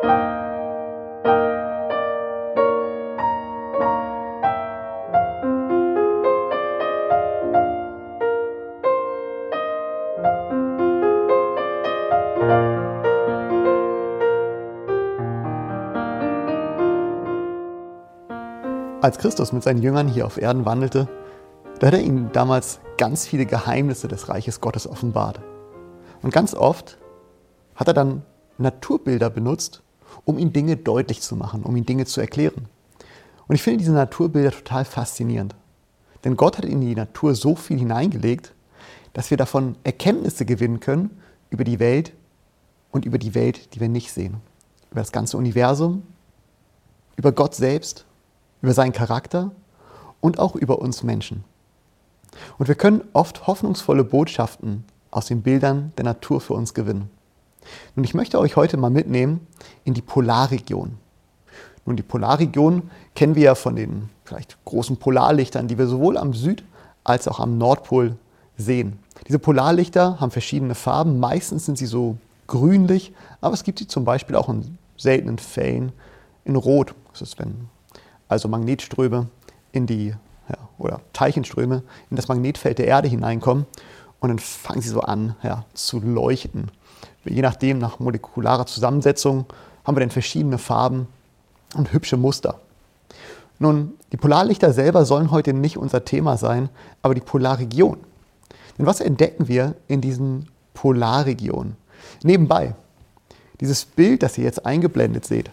Als Christus mit seinen Jüngern hier auf Erden wandelte, da hat er ihnen damals ganz viele Geheimnisse des Reiches Gottes offenbart. Und ganz oft hat er dann Naturbilder benutzt, um ihnen Dinge deutlich zu machen, um ihnen Dinge zu erklären. Und ich finde diese Naturbilder total faszinierend. Denn Gott hat in die Natur so viel hineingelegt, dass wir davon Erkenntnisse gewinnen können über die Welt und über die Welt, die wir nicht sehen. Über das ganze Universum, über Gott selbst, über seinen Charakter und auch über uns Menschen. Und wir können oft hoffnungsvolle Botschaften aus den Bildern der Natur für uns gewinnen. Nun, ich möchte euch heute mal mitnehmen in die Polarregion. Nun, die Polarregion kennen wir ja von den vielleicht großen Polarlichtern, die wir sowohl am Süd- als auch am Nordpol sehen. Diese Polarlichter haben verschiedene Farben, meistens sind sie so grünlich, aber es gibt sie zum Beispiel auch in seltenen Fällen in Rot. Das ist, wenn also Magnetströme oder Teilchenströme in das Magnetfeld der Erde hineinkommen und dann fangen sie so an zu leuchten. Je nachdem, nach molekularer Zusammensetzung, haben wir dann verschiedene Farben und hübsche Muster. Nun, die Polarlichter selber sollen heute nicht unser Thema sein, aber die Polarregion. Denn was entdecken wir in diesen Polarregionen? Nebenbei, dieses Bild, das ihr jetzt eingeblendet seht,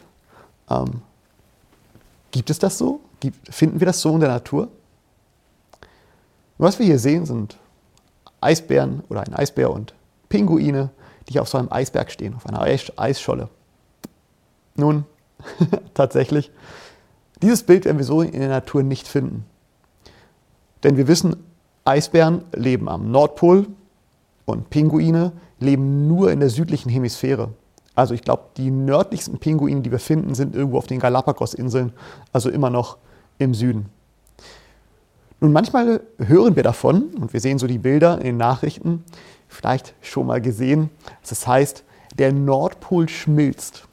gibt es das so? Finden wir das so in der Natur? Und was wir hier sehen, sind Eisbären oder ein Eisbär und Pinguine, die hier auf so einem Eisberg stehen, auf einer Eisscholle. Nun, tatsächlich, dieses Bild werden wir so in der Natur nicht finden. Denn wir wissen, Eisbären leben am Nordpol und Pinguine leben nur in der südlichen Hemisphäre. Also ich glaube, die nördlichsten Pinguine, die wir finden, sind irgendwo auf den Galapagos-Inseln, also immer noch im Süden. Nun, manchmal hören wir davon, und wir sehen so die Bilder in den Nachrichten, vielleicht schon mal gesehen, das heißt, der Nordpol schmilzt.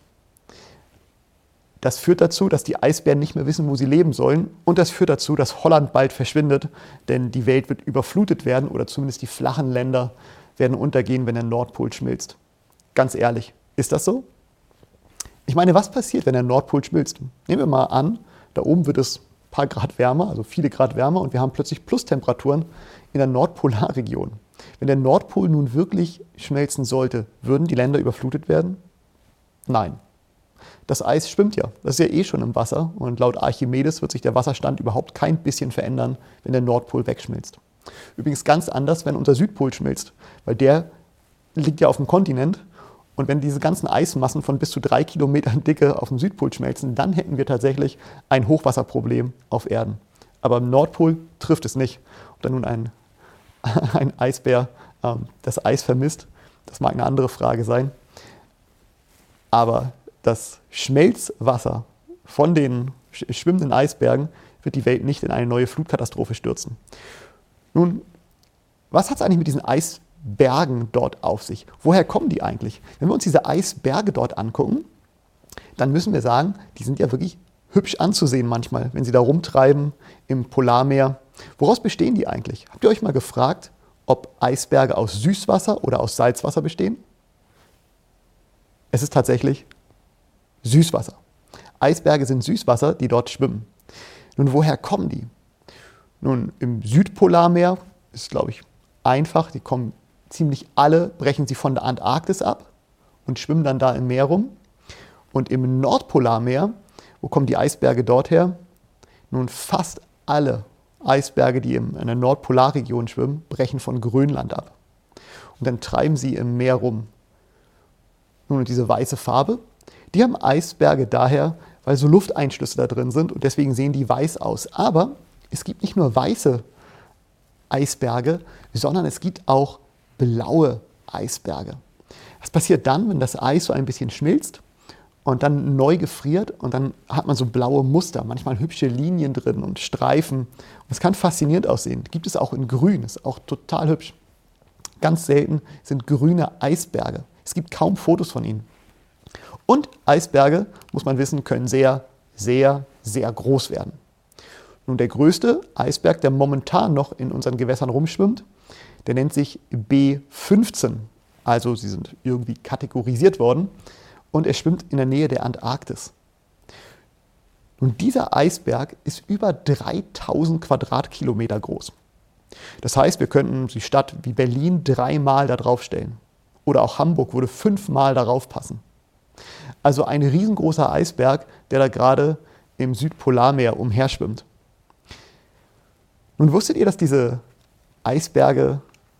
Das führt dazu, dass die Eisbären nicht mehr wissen, wo sie leben sollen, und das führt dazu, dass Holland bald verschwindet, denn die Welt wird überflutet werden oder zumindest die flachen Länder werden untergehen, wenn der Nordpol schmilzt. Ganz ehrlich. Ist das so? Ich meine, was passiert, wenn der Nordpol schmilzt? Nehmen wir mal an, da oben wird es ein paar Grad wärmer, also viele Grad wärmer, und wir haben plötzlich Plustemperaturen in der Nordpolarregion. Wenn der Nordpol nun wirklich schmelzen sollte, würden die Länder überflutet werden? Nein. Das Eis schwimmt ja, das ist ja eh schon im Wasser, und laut Archimedes wird sich der Wasserstand überhaupt kein bisschen verändern, wenn der Nordpol wegschmilzt. Übrigens ganz anders, wenn unser Südpol schmilzt, weil der liegt ja auf dem Kontinent. Und wenn diese ganzen Eismassen von bis zu 3 Kilometern Dicke auf dem Südpol schmelzen, dann hätten wir tatsächlich ein Hochwasserproblem auf Erden. Aber im Nordpol trifft es nicht. Ob da nun ein Eisbär das Eis vermisst, das mag eine andere Frage sein. Aber das Schmelzwasser von den schwimmenden Eisbergen wird die Welt nicht in eine neue Flutkatastrophe stürzen. Nun, was hat es eigentlich mit diesen Eisbergen dort auf sich? Woher kommen die eigentlich? Wenn wir uns diese Eisberge dort angucken, dann müssen wir sagen, die sind ja wirklich hübsch anzusehen manchmal, wenn sie da rumtreiben im Polarmeer. Woraus bestehen die eigentlich? Habt ihr euch mal gefragt, ob Eisberge aus Süßwasser oder aus Salzwasser bestehen? Es ist tatsächlich Süßwasser. Eisberge sind Süßwasser, die dort schwimmen. Nun, woher kommen die? Nun, im Südpolarmeer ist, glaube ich, einfach, die kommen ziemlich alle, brechen sie von der Antarktis ab und schwimmen dann da im Meer rum. Und im Nordpolarmeer, wo kommen die Eisberge dort her? Nun, fast alle Eisberge, die in der Nordpolarregion schwimmen, brechen von Grönland ab. Und dann treiben sie im Meer rum. Nun, und diese weiße Farbe, die haben Eisberge daher, weil so Lufteinschlüsse da drin sind und deswegen sehen die weiß aus. Aber es gibt nicht nur weiße Eisberge, sondern es gibt auch blaue Eisberge. Was passiert dann, wenn das Eis so ein bisschen schmilzt und dann neu gefriert und dann hat man so blaue Muster, manchmal hübsche Linien drin und Streifen. Und es kann faszinierend aussehen. Gibt es auch in Grün, ist auch total hübsch. Ganz selten sind grüne Eisberge. Es gibt kaum Fotos von ihnen. Und Eisberge, muss man wissen, können sehr, sehr, sehr groß werden. Nun, der größte Eisberg, der momentan noch in unseren Gewässern rumschwimmt, der nennt sich B15. Also sie sind irgendwie kategorisiert worden und er schwimmt in der Nähe der Antarktis. Nun, dieser Eisberg ist über 3000 Quadratkilometer groß. Das heißt, wir könnten die Stadt wie Berlin 3-mal da drauf stellen. Oder auch Hamburg würde 5-mal darauf passen. Also ein riesengroßer Eisberg, der da gerade im Südpolarmeer umherschwimmt. Nun, wusstet ihr, dass diese Eisberge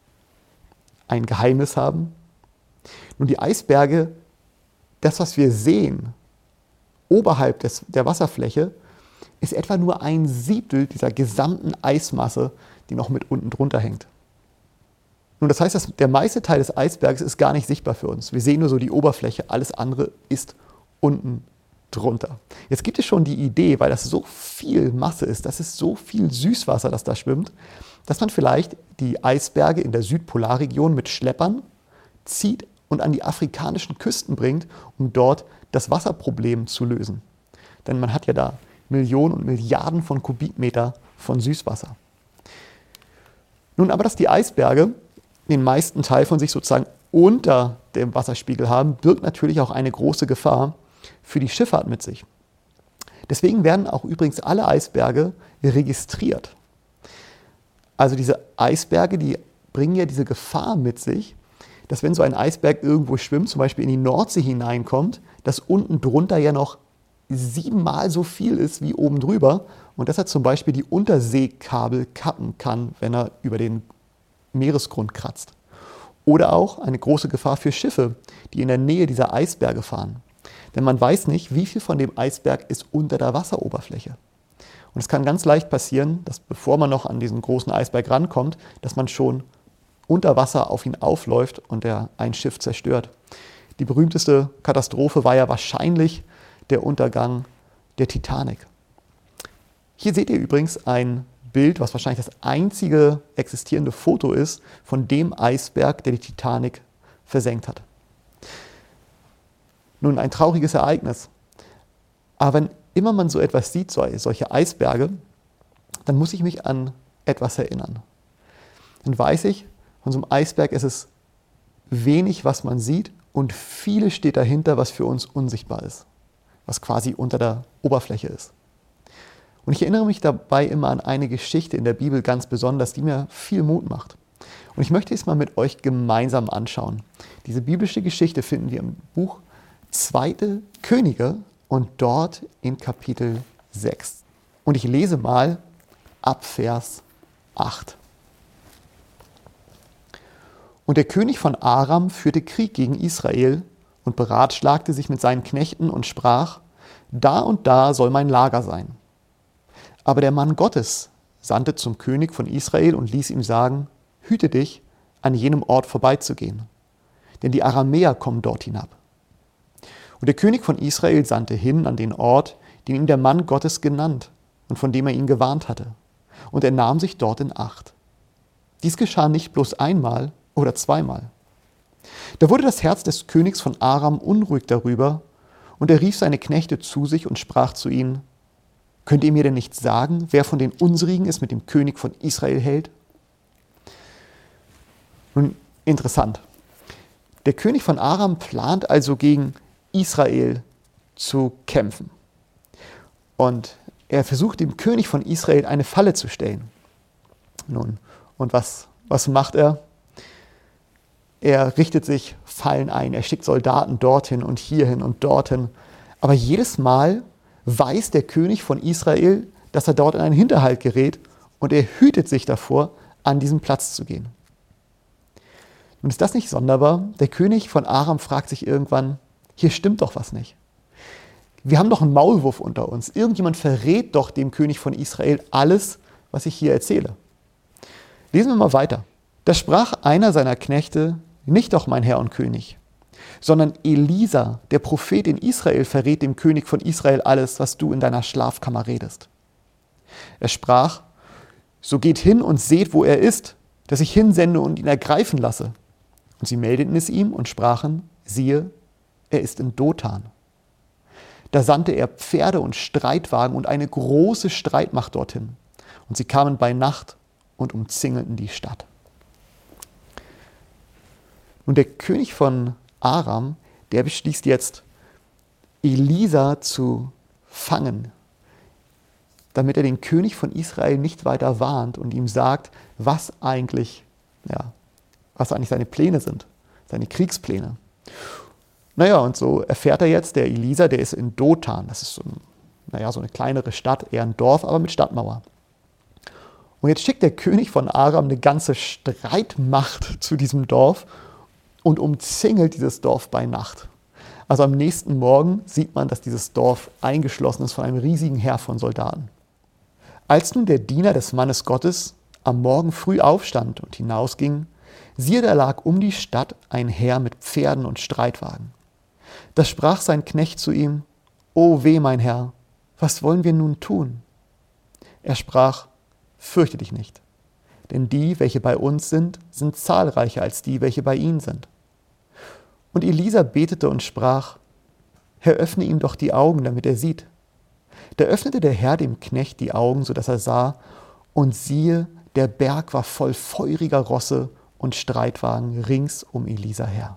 ein Geheimnis haben? Nun, die Eisberge, das, was wir sehen, oberhalb der Wasserfläche, ist etwa nur 1/7 dieser gesamten Eismasse, die noch mit unten drunter hängt. Nun, das heißt, dass der meiste Teil des Eisbergs ist gar nicht sichtbar für uns. Wir sehen nur so die Oberfläche, alles andere ist unten drunter. Jetzt gibt es schon die Idee, weil das so viel Masse ist, das ist so viel Süßwasser, das da schwimmt, dass man vielleicht die Eisberge in der Südpolarregion mit Schleppern zieht und an die afrikanischen Küsten bringt, um dort das Wasserproblem zu lösen. Denn man hat ja da Millionen und Milliarden von Kubikmeter von Süßwasser. Nun aber, dass die Eisberge den meisten Teil von sich sozusagen unter dem Wasserspiegel haben, birgt natürlich auch eine große Gefahr für die Schifffahrt mit sich. Deswegen werden auch übrigens alle Eisberge registriert. Also diese Eisberge, die bringen ja diese Gefahr mit sich, dass wenn so ein Eisberg irgendwo schwimmt, zum Beispiel in die Nordsee hineinkommt, dass unten drunter ja noch 7-mal so viel ist wie oben drüber und dass er zum Beispiel die Unterseekabel kappen kann, wenn er über den Meeresgrund kratzt. Oder auch eine große Gefahr für Schiffe, die in der Nähe dieser Eisberge fahren. Denn man weiß nicht, wie viel von dem Eisberg ist unter der Wasseroberfläche. Und es kann ganz leicht passieren, dass bevor man noch an diesen großen Eisberg rankommt, dass man schon unter Wasser auf ihn aufläuft und er ein Schiff zerstört. Die berühmteste Katastrophe war ja wahrscheinlich der Untergang der Titanic. Hier seht ihr übrigens ein Bild, was wahrscheinlich das einzige existierende Foto ist von dem Eisberg, der die Titanic versenkt hat. Nun, ein trauriges Ereignis. Aber wenn immer man so etwas sieht, solche Eisberge, dann muss ich mich an etwas erinnern. Dann weiß ich, von so einem Eisberg ist es wenig, was man sieht und vieles steht dahinter, was für uns unsichtbar ist, was quasi unter der Oberfläche ist. Und ich erinnere mich dabei immer an eine Geschichte in der Bibel ganz besonders, die mir viel Mut macht. Und ich möchte es mal mit euch gemeinsam anschauen. Diese biblische Geschichte finden wir im Buch 2. Könige und dort in Kapitel 6. Und ich lese mal ab Vers 8. Und der König von Aram führte Krieg gegen Israel und beratschlagte sich mit seinen Knechten und sprach, da und da soll mein Lager sein. Aber der Mann Gottes sandte zum König von Israel und ließ ihm sagen, hüte dich, an jenem Ort vorbeizugehen, denn die Aramäer kommen dort hinab. Und der König von Israel sandte hin an den Ort, den ihm der Mann Gottes genannt und von dem er ihn gewarnt hatte. Und er nahm sich dort in Acht. Dies geschah nicht bloß einmal oder 2-mal. Da wurde das Herz des Königs von Aram unruhig darüber, und er rief seine Knechte zu sich und sprach zu ihnen, könnt ihr mir denn nicht sagen, wer von den unsrigen es mit dem König von Israel hält? Nun, interessant. Der König von Aram plant also gegen Israel zu kämpfen. Und er versucht dem König von Israel eine Falle zu stellen. Nun, und was macht er? Er richtet sich Fallen ein, er schickt Soldaten dorthin und hierhin und dorthin. Aber jedes Mal weiß der König von Israel, dass er dort in einen Hinterhalt gerät und er hütet sich davor, an diesen Platz zu gehen. Und ist das nicht sonderbar? Der König von Aram fragt sich irgendwann, hier stimmt doch was nicht. Wir haben doch einen Maulwurf unter uns. Irgendjemand verrät doch dem König von Israel alles, was ich hier erzähle. Lesen wir mal weiter. Da sprach einer seiner Knechte, nicht doch mein Herr und König, sondern Elisa, der Prophet in Israel, verrät dem König von Israel alles, was du in deiner Schlafkammer redest. Er sprach, so geht hin und seht, wo er ist, dass ich hinsende und ihn ergreifen lasse. Und sie meldeten es ihm und sprachen, siehe, er ist in Dothan. Da sandte er Pferde und Streitwagen und eine große Streitmacht dorthin. Und sie kamen bei Nacht und umzingelten die Stadt. Nun, der König von Aram, der beschließt jetzt, Elisa zu fangen, damit er den König von Israel nicht weiter warnt und ihm sagt, was eigentlich seine Pläne sind, seine Kriegspläne. Naja, und so erfährt er jetzt, der Elisa, der ist in Dothan. Das ist so eine kleinere Stadt, eher ein Dorf, aber mit Stadtmauer. Und jetzt schickt der König von Aram eine ganze Streitmacht zu diesem Dorf und umzingelt dieses Dorf bei Nacht. Also am nächsten Morgen sieht man, dass dieses Dorf eingeschlossen ist von einem riesigen Heer von Soldaten. Als nun der Diener des Mannes Gottes am Morgen früh aufstand und hinausging, siehe, da lag um die Stadt ein Heer mit Pferden und Streitwagen. Da sprach sein Knecht zu ihm: O weh, mein Herr, was wollen wir nun tun? Er sprach: Fürchte dich nicht, denn die, welche bei uns sind zahlreicher als die, welche bei ihnen sind. Und Elisa betete und sprach: Herr, öffne ihm doch die Augen, damit er sieht. Da öffnete der Herr dem Knecht die Augen, so dass er sah, und siehe, der Berg war voll feuriger Rosse und Streitwagen rings um Elisa her.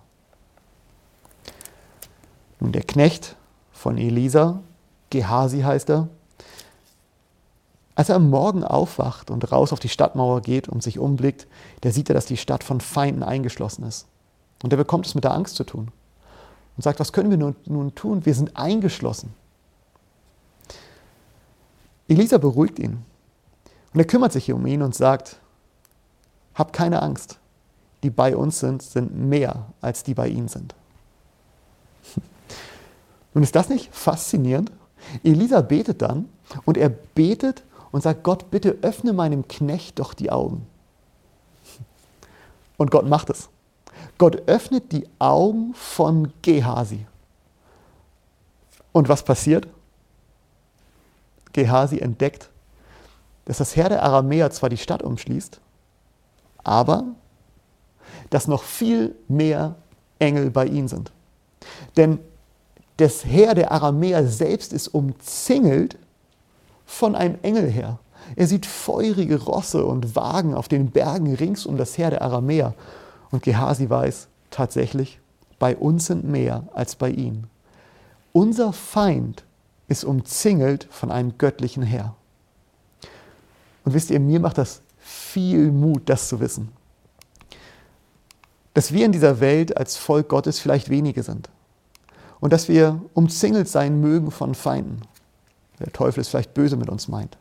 Nun, der Knecht von Elisa, Gehasi heißt er, als er am Morgen aufwacht und raus auf die Stadtmauer geht und sich umblickt, da sieht er, dass die Stadt von Feinden eingeschlossen ist. Und er bekommt es mit der Angst zu tun und sagt: Was können wir nun tun? Wir sind eingeschlossen. Elisa beruhigt ihn und er kümmert sich um ihn und sagt: Hab keine Angst, die bei uns sind mehr als die bei ihnen sind. Nun, ist das nicht faszinierend? Elisa betet dann und er betet und sagt: Gott, bitte öffne meinem Knecht doch die Augen. Und Gott macht es. Gott öffnet die Augen von Gehasi. Und was passiert? Gehasi entdeckt, dass das Heer der Aramäer zwar die Stadt umschließt, aber dass noch viel mehr Engel bei ihnen sind. Denn das Heer der Aramäer selbst ist umzingelt von einem Engelheer. Er sieht feurige Rosse und Wagen auf den Bergen rings um das Heer der Aramäer. Und Gehasi weiß tatsächlich, bei uns sind mehr als bei ihnen. Unser Feind ist umzingelt von einem göttlichen Heer. Und wisst ihr, mir macht das viel Mut, das zu wissen. Dass wir in dieser Welt als Volk Gottes vielleicht wenige sind. Und dass wir umzingelt sein mögen von Feinden. Der Teufel es vielleicht böse mit uns meint.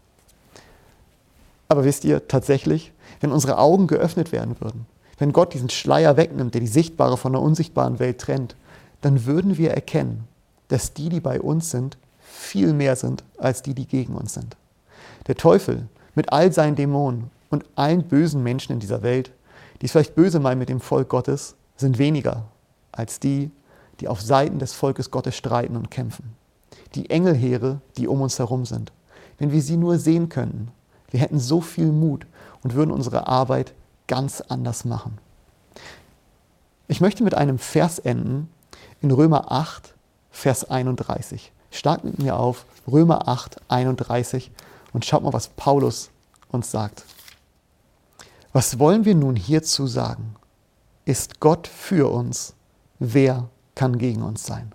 Aber wisst ihr, tatsächlich, wenn unsere Augen geöffnet werden würden, wenn Gott diesen Schleier wegnimmt, der die sichtbare von der unsichtbaren Welt trennt, dann würden wir erkennen, dass die bei uns sind, viel mehr sind, als die gegen uns sind. Der Teufel mit all seinen Dämonen und allen bösen Menschen in dieser Welt, die es vielleicht böse meinen mit dem Volk Gottes, sind weniger als die auf Seiten des Volkes Gottes streiten und kämpfen. Die Engelheere, die um uns herum sind. Wenn wir sie nur sehen könnten, wir hätten so viel Mut und würden unsere Arbeit ganz anders machen. Ich möchte mit einem Vers enden in Römer 8, Vers 31. Schlag mit mir auf Römer 8, 31 und schaut mal, was Paulus uns sagt. Was wollen wir nun hierzu sagen? Ist Gott für uns? Wer kann gegen uns sein?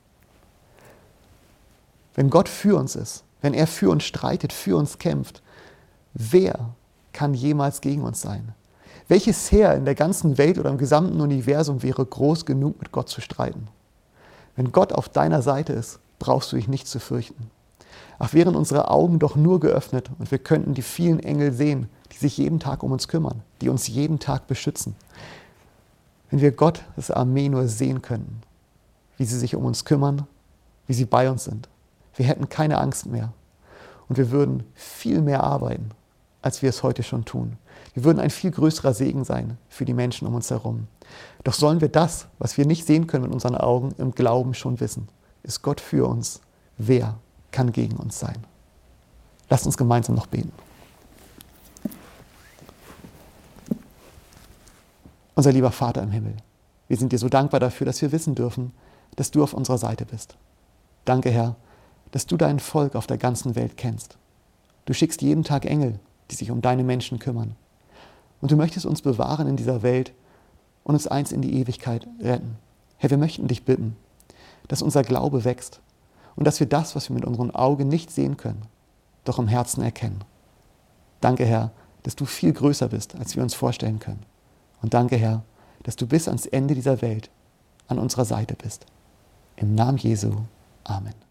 Wenn Gott für uns ist, wenn er für uns streitet, für uns kämpft, wer kann jemals gegen uns sein? Welches Heer in der ganzen Welt oder im gesamten Universum wäre groß genug, mit Gott zu streiten? Wenn Gott auf deiner Seite ist, brauchst du dich nicht zu fürchten. Ach, wären unsere Augen doch nur geöffnet und wir könnten die vielen Engel sehen, die sich jeden Tag um uns kümmern, die uns jeden Tag beschützen. Wenn wir Gottes Armee nur sehen könnten, wie sie sich um uns kümmern, wie sie bei uns sind. Wir hätten keine Angst mehr und wir würden viel mehr arbeiten, als wir es heute schon tun. Wir würden ein viel größerer Segen sein für die Menschen um uns herum. Doch sollen wir das, was wir nicht sehen können mit unseren Augen, im Glauben schon wissen. Ist Gott für uns? Wer kann gegen uns sein? Lasst uns gemeinsam noch beten. Unser lieber Vater im Himmel, wir sind dir so dankbar dafür, dass wir wissen dürfen, dass du auf unserer Seite bist. Danke, Herr, dass du dein Volk auf der ganzen Welt kennst. Du schickst jeden Tag Engel, die sich um deine Menschen kümmern. Und du möchtest uns bewahren in dieser Welt und uns einst in die Ewigkeit retten. Herr, wir möchten dich bitten, dass unser Glaube wächst und dass wir das, was wir mit unseren Augen nicht sehen können, doch im Herzen erkennen. Danke, Herr, dass du viel größer bist, als wir uns vorstellen können. Und danke, Herr, dass du bis ans Ende dieser Welt an unserer Seite bist. Im Namen Jesu. Amen.